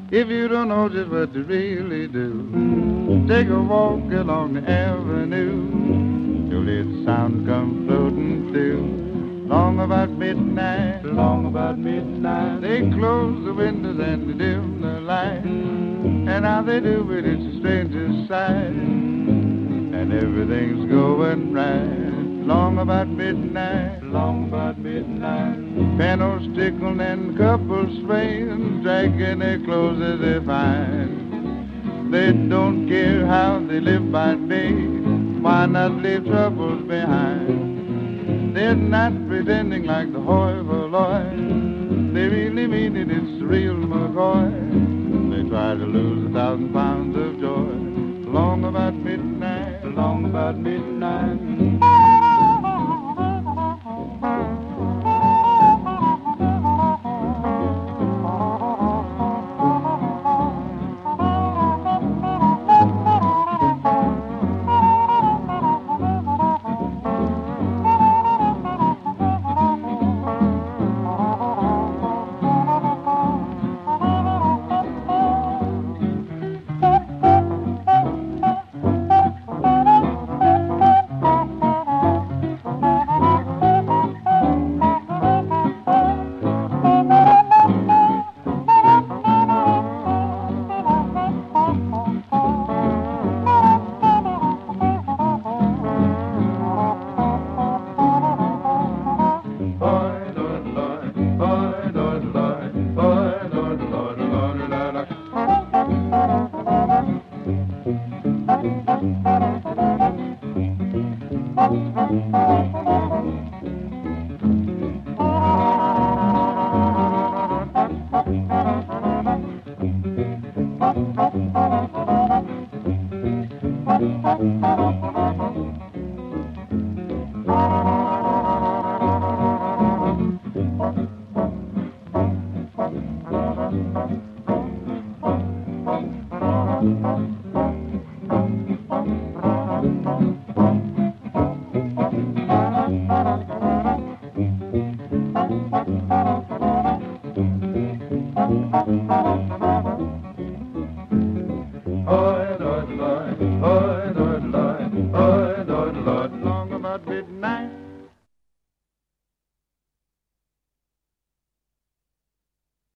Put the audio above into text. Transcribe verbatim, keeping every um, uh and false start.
If you don't know just what to really do, take a walk along the avenue. You'll hear the sound come floating through. Long about midnight, long about midnight, they close the windows and they dim the light. And how they do it, it's a stranger's sight. And everything's going right. Long about midnight, long about midnight, pianos tickling and couples swaying, dragging their clothes as they find. They don't care how they live by day, why not leave troubles behind? They're not pretending like the hoi polloi, they really mean it, it's the real McCoy. They try to lose a thousand pounds of joy. Long about midnight, long about midnight. Thank you.